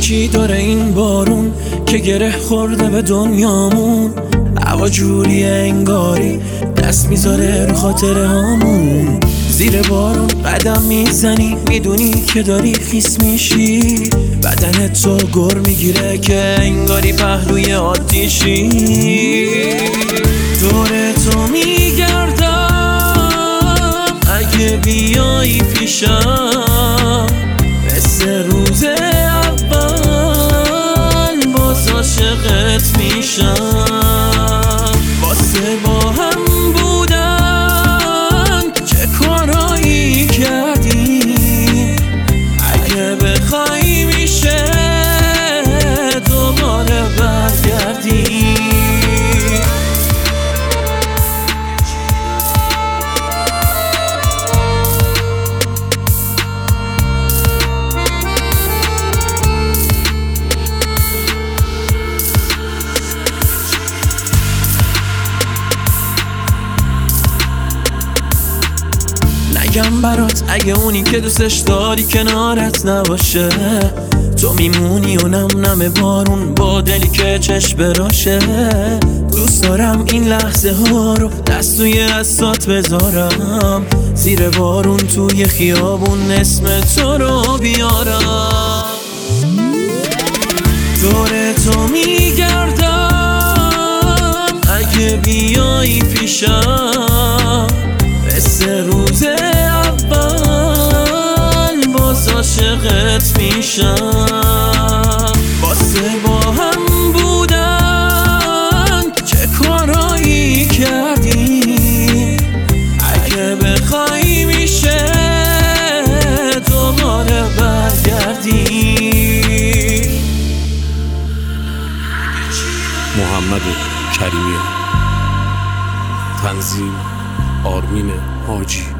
چی داره این بارون که گره خورده به دنیامون؟ هوا جوریه انگاری دست میذاره رو خاطره هامون. زیر بارون قدم میزنی میدونی که داری خیس میشی، بدنت تو گر میگیره که انگاری پهلوی آتیشی. دور تو میگردم اگه بیایی پیشم، مثل روز اول باز عاشقت میشم. واسه با هم بودن چه کارایی کردی، اگه بخوای میشه دوباره برگردی. نگم برات اگه اونی که دوستش داری کنارت نباشه، تو میمونی و نم نم بارون با دلی که چشم براشه. دوست دارم این لحظه ها رو دست توی دستات بذارم، زیر بارون توی خیابون اسم تو رو بیارم. دور تو میگردم اگه بیایی پیشم، مثل روز اول باز عاشقت میشم. واسه با هم بودن چه کارایی کردی، اگه بخوای میشه دوباره برگردی. محمد کریمی، تنظیم آرمین حاجی.